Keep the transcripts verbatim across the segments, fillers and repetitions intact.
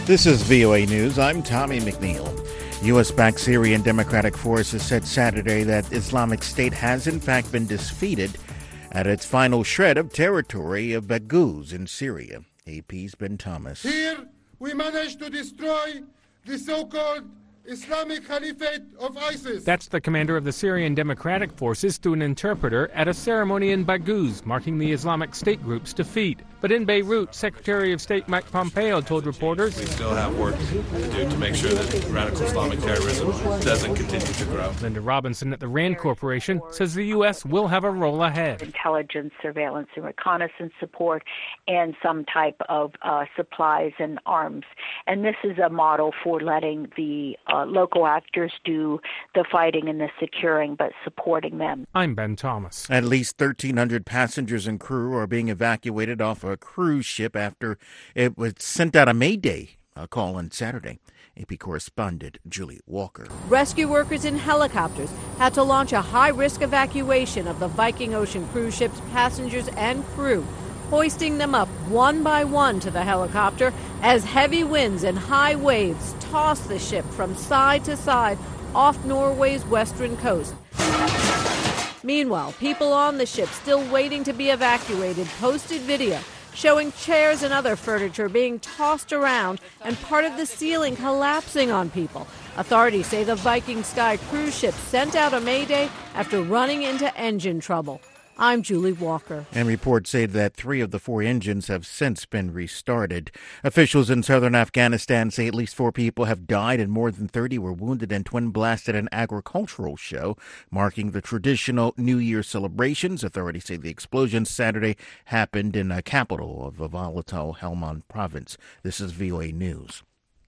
This is V O A News. I'm Tommy McNeil. U S-backed Syrian Democratic Forces said Saturday that Islamic State has in fact been defeated at its final shred of territory of Baghouz in Syria. A P's Ben Thomas. Here we managed to destroy the so-called Islamic Caliphate of ISIS. That's the commander of the Syrian Democratic Forces through an interpreter at a ceremony in Baghouz, marking the Islamic State group's defeat. But in Beirut, Secretary of State Mike Pompeo told reporters, we still have work to do to make sure that radical Islamic terrorism doesn't continue to grow. Linda Robinson at the RAND Corporation says the U S will have a role ahead. Intelligence, surveillance, and reconnaissance support, and some type of uh, supplies and arms. And this is a model for letting the uh, local actors do the fighting and the securing, but supporting them. I'm Ben Thomas. At least thirteen hundred passengers and crew are being evacuated off a cruise ship after it was sent out a Mayday a call on Saturday. A P correspondent Julie Walker. Rescue workers in helicopters had to launch a high-risk evacuation of the Viking Ocean cruise ship's passengers and crew, hoisting them up one by one to the helicopter as heavy winds and high waves tossed the ship from side to side off Norway's western coast. Meanwhile, people on the ship still waiting to be evacuated posted video showing chairs and other furniture being tossed around and part of the ceiling collapsing on people. Authorities say the Viking Sky cruise ship sent out a mayday after running into engine trouble. I'm Julie Walker. And reports say that three of the four engines have since been restarted. Officials in southern Afghanistan say at least four people have died and more than thirty were wounded in twin blasts at an agricultural show marking the traditional New Year celebrations. Authorities say the explosion Saturday happened in the capital of the volatile Helmand province. This is V O A News.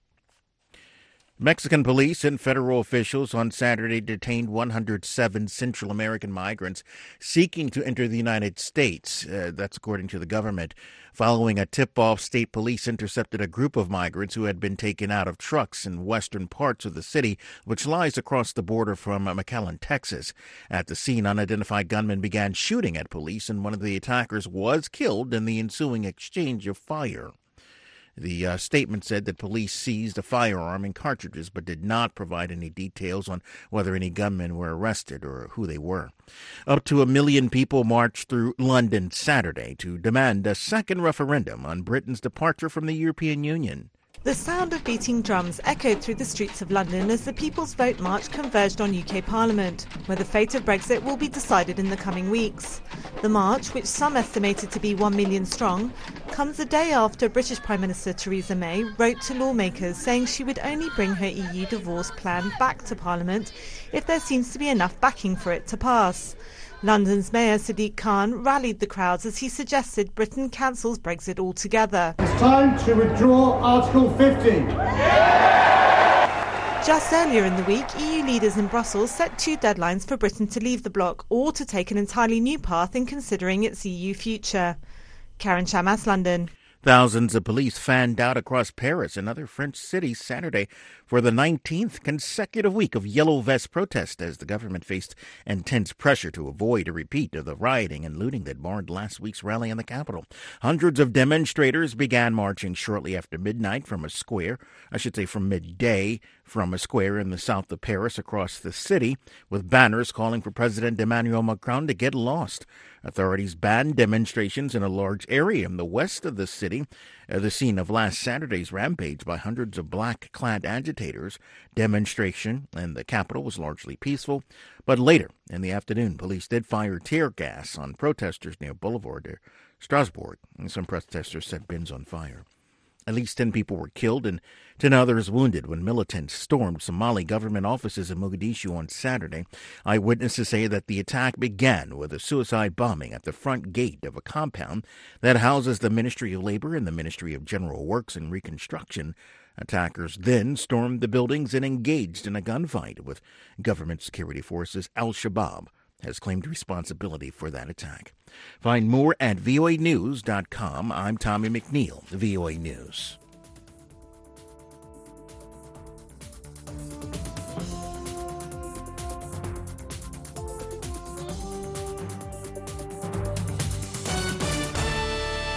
Mexican police and federal officials on Saturday detained one hundred seven Central American migrants seeking to enter the United States. Uh, that's according to the government. Following a tip-off, state police intercepted a group of migrants who had been taken out of trucks in western parts of the city, which lies across the border from McAllen, Texas. At the scene, unidentified gunmen began shooting at police, and one of the attackers was killed in the ensuing exchange of fire. The uh, statement said that police seized a firearm and cartridges, but did not provide any details on whether any gunmen were arrested or who they were. Up to a million people marched through London Saturday to demand a second referendum on Britain's departure from the European Union. The sound of beating drums echoed through the streets of London as the People's Vote March converged on U K Parliament, where the fate of Brexit will be decided in the coming weeks. The march, which some estimated to be one million strong, comes a day after British Prime Minister Theresa May wrote to lawmakers saying she would only bring her E U divorce plan back to Parliament if there seems to be enough backing for it to pass. London's Mayor Sadiq Khan rallied the crowds as he suggested Britain cancels Brexit altogether. It's time to withdraw Article fifty. Just earlier in the week, E U leaders in Brussels set two deadlines for Britain to leave the bloc or to take an entirely new path in considering its E U future. Karen Chamas, London. Thousands of police fanned out across Paris and other French cities Saturday for the nineteenth consecutive week of Yellow Vest protest as the government faced intense pressure to avoid a repeat of the rioting and looting that marred last week's rally in the capital. Hundreds of demonstrators began marching shortly after midnight from a square, I should say from midday, from a square in the south of Paris across the city, with banners calling for President Emmanuel Macron to get lost. Authorities banned demonstrations in a large area in the west of the city, uh, the scene of last Saturday's rampage by hundreds of black-clad agitators. Demonstration in the capital was largely peaceful, but later in the afternoon, police did fire tear gas on protesters near Boulevard de Strasbourg, and some protesters set bins on fire. At least ten people were killed and ten others wounded when militants stormed Somali government offices in Mogadishu on Saturday. Eyewitnesses say that the attack began with a suicide bombing at the front gate of a compound that houses the Ministry of Labor and the Ministry of General Works and Reconstruction. Attackers then stormed the buildings and engaged in a gunfight with government security forces. Al-Shabaab has claimed responsibility for that attack. Find more at V O A news dot com. I'm Tommy McNeil, V O A News.